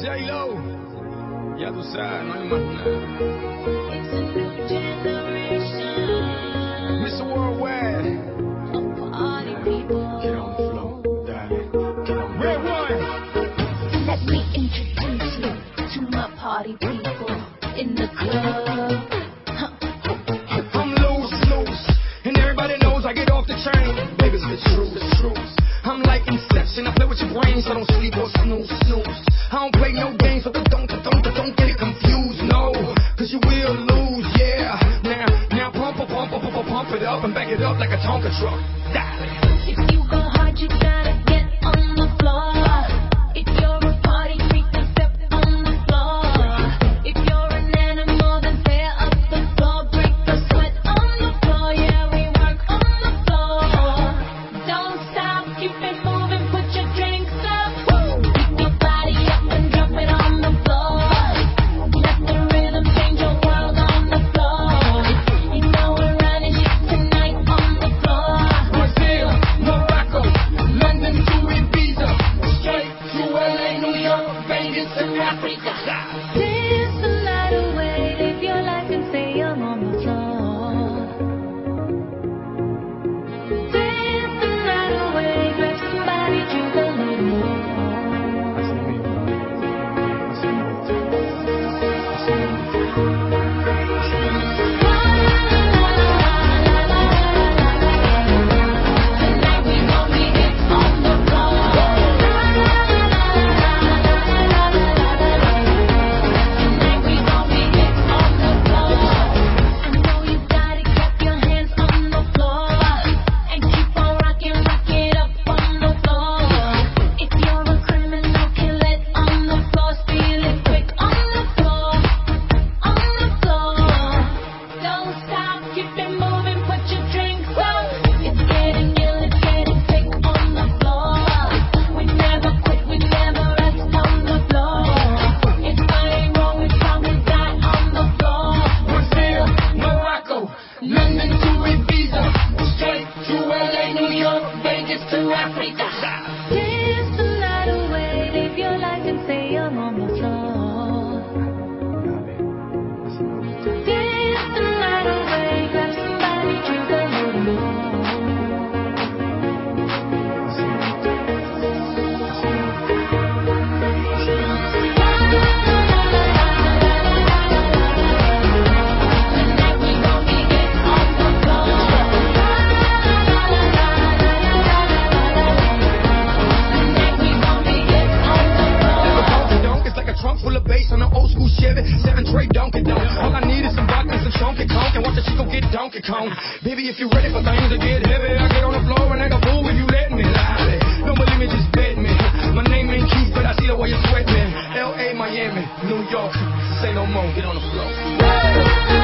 J-Lo, ya tú sabes, no hay más nada. It's a new generation. Mr. Worldwide. Of party people. Get on the floor, darling. Get on the Red One. Let me introduce you to my party people in the club. I'm loose, and everybody knows I get off the train. Baby, it's the truth. I'm like Inception, I play with your brain, so don't sleep or snooze. I don't play no games, so don't get it confused, no, cause you will lose, yeah. Now pump it up and back it up like a Tonka truck. If you go hard, you gotta get on the floor. If you're a party freak, then step on the floor. If you're an animal, then tear up the floor. Break the sweat on the floor, yeah, we work on the floor. Don't stop, keep it moving, put your drinks up. Keep your body up and drop it on the floor. Let the rhythm change your world on the floor. You know we're running shit tonight on the floor. Brazil, Morocco, London to Ibiza, straight to LA, New York, Vegas to Africa. Dance the night away, live your life and say you're on the floor. Dance the night away, grab somebody, drink a little more. Tonight we gon' be hit on the floor. Tonight we gon' be hit on the floor. I know you got it, clap your hands on the floor. And keep on rocking, rock it up on the floor. If you're a criminal, kill it on the floor. Steal it quick on the floor. On the floor. Don't stop, keep it moving, put your drinks up. It's getting ill, it's getting sick on the floor. We never quit, we never rest on the floor. If I ain't wrong, we probably die on the floor. Brazil, Morocco, London to Ibiza, straight to LA, New York, Vegas to Africa. Dance the night away, live your life and say you're on the floor. Dance the night away, grab somebody, drink a little more. Tonight we gon' be hit on the floor. Tonight we gon' be hit on the floor. Donk, it's like a trunk full of bass on an old school Chevy, 7 tray Donkey Donk. All I need is some vodka and some chunky conk, and watch the chico get Donkey Kong. Baby, if you ready for things to get heavy, I get on the floor and act a fool if you let me. Lie. Don't believe me, just bet me. My name ain't Keith, but I see the way you sweat me. L.A., Miami, New York, say no more, get on the floor.